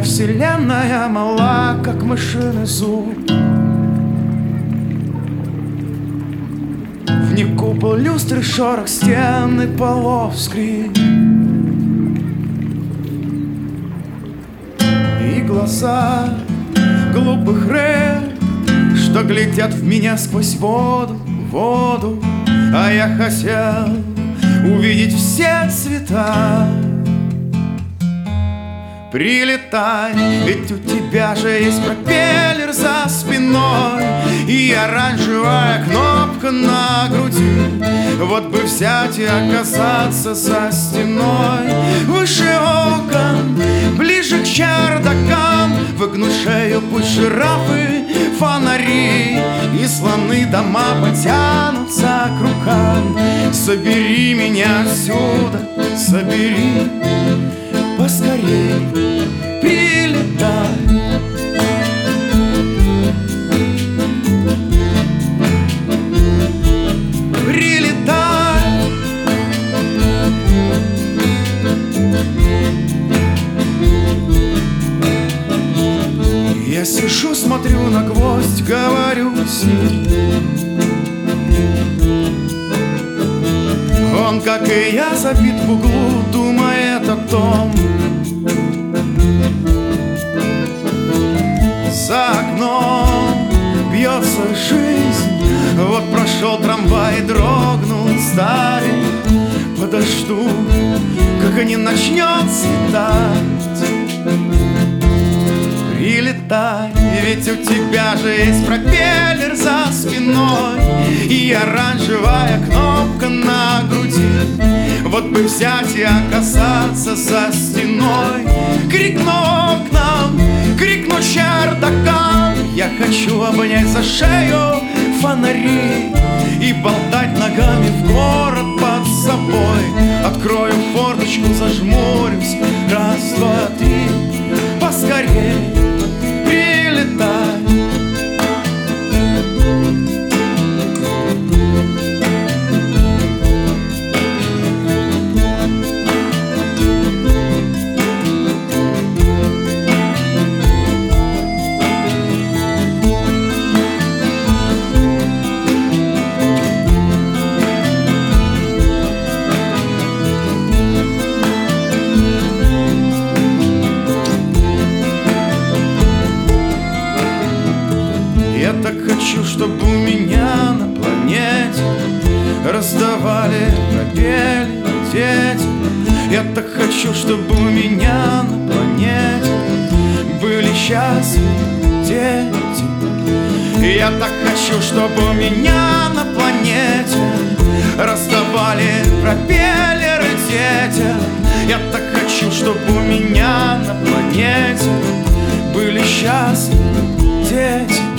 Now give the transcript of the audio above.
вселенная мала, как мышиный зуб. В ней купол, люстры, шорох стен и полов скрип. И глаза глупых рыб, что глядят в меня сквозь воду, воду. А я хотел увидеть все цвета. Прилетай, ведь у тебя же есть пропеллер за спиной и оранжевая кнопка на груди. Вот бы взять и оказаться за стеной, выше окон, ближе к чердакам. Выгнуть шею, пусть жирафы, фонари и слоны дома потянутся к рукам. Собери меня отсюда, собери поскорей, прилетай. Прилетай. Я сижу, смотрю на гвоздь, говорю с ним. Он, как и я, забит в углу, думает о том. За окном бьется жизнь. Вот прошел трамвай, дрогнул старый. Подожду, как и не начнет светать. Прилетай, ведь у тебя же есть пропеллер за спиной и оранжевая кнопка на груди. Вот бы взять и оказаться за стеной. Крикну окнам, крикну чердакам. Я хочу обнять за шею фонари и болтать ногами в город под собой. Открою форточку, зажмурюсь, раз, два, три, поскорей. Я так хочу, чтобы у меня на планете раздавали пропеллер дети. Я так хочу, чтобы у меня на планете были счастливы дети. Я так хочу, чтобы у меня на планете раздавали пропеллеры детям. Я так хочу, чтобы у меня на планете были счастливы дети.